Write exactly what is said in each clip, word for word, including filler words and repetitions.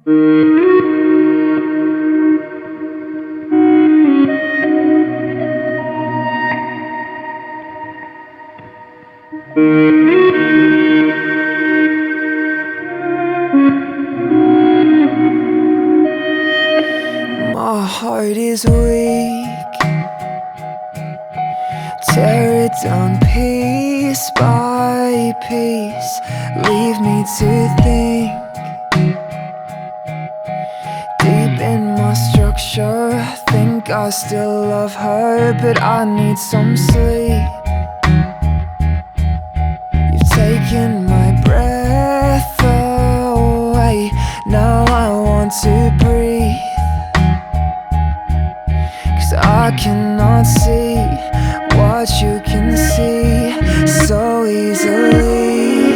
My heart is weak. Tear it down piece by piece. Leave me to think. Deep in my structure, think I still love her, but I need some sleep. You've taken my breath away. Now I want to breathe, 'cause I cannot see what you can see so easily.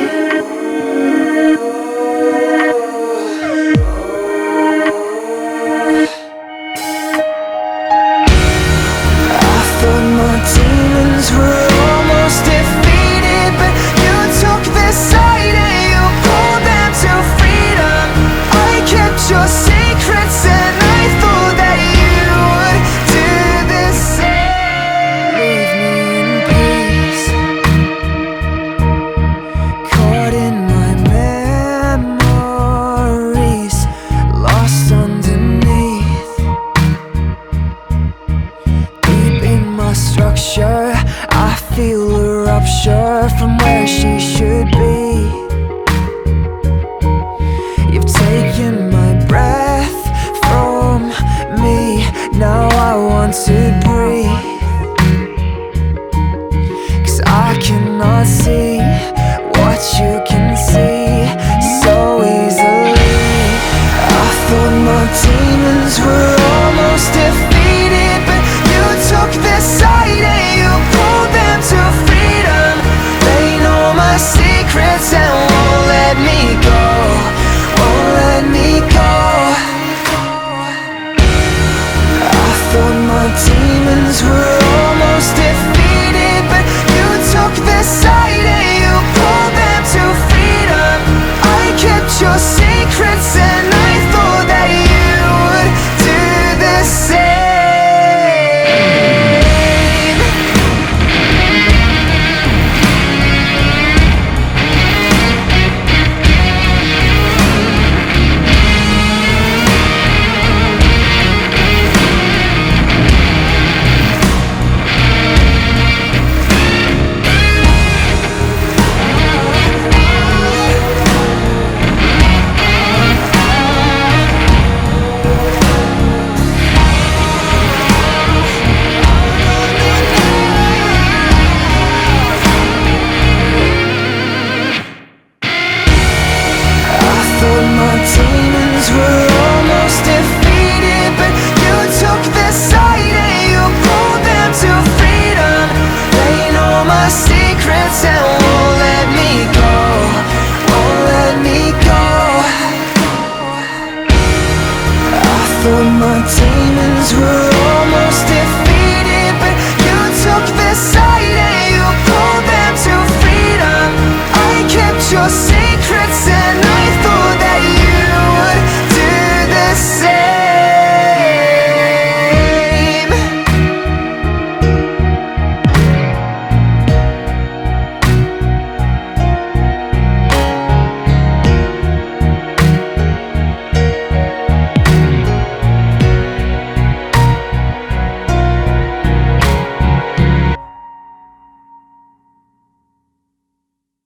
I thought my demons were almost defeated, but you took their side and you pulled them to freedom. I kept your secrets and I thought that you would do the same. Leave me in peace, caught in my memories, lost underneath. Deep in my structure, I feel a rupture from where she should be. You've taken my breath from me. Now I want to breathe, 'cause I cannot see what you can see so easily. I thought my demons were almost defeated, but you took their side and you pulled them to freedom. They know my secrets and won't let me go, won't let me go. I thought my demons were almost defeated, but you took their side and you pulled them to freedom. I kept your secrets